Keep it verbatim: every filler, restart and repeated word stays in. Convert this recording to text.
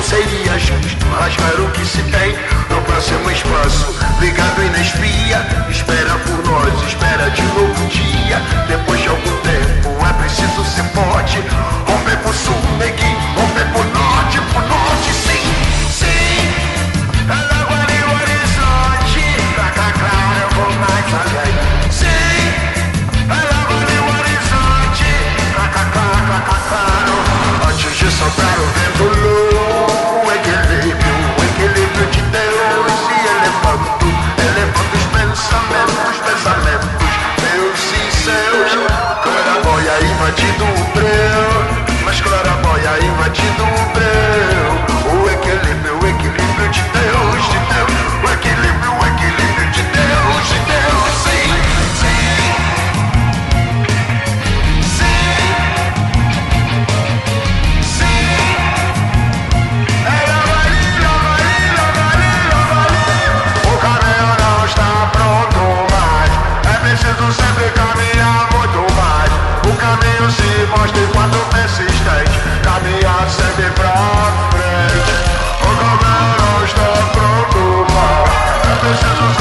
seria justo rasgar o que se tem no próximo espaço, ligado e na espia. Espera por nós, espera de novo dia. Depois de algum tempo é preciso ser forte. Romper por sul, neguinho, romper por norte, por norte, sim, sim. É logo ali o horizonte, pra cá claro eu vou mais além. Sim, é logo ali o horizonte, pra cá claro, pra cá claro. Antes de soprar o vento louco, o equilíbrio, o equilíbrio de Deus se elevando, elevando os pensamentos, pensamentos meus e seus. Claraboia invadindo o breu, mas claraboia invadindo o breu. O equilíbrio, o equilíbrio de Deus, de Deus. O equilíbrio, o equilíbrio de Deus, de Deus. Sim, sim, sim, sim. É logo ali, logo ali, logo ali, logo ali. O caminho não está pronto mais. É preciso sempre caminhar muito mais. O caminho se mostra enquanto persistente. Caminhar sempre pra frente. O caminho não está pronto mais. É preciso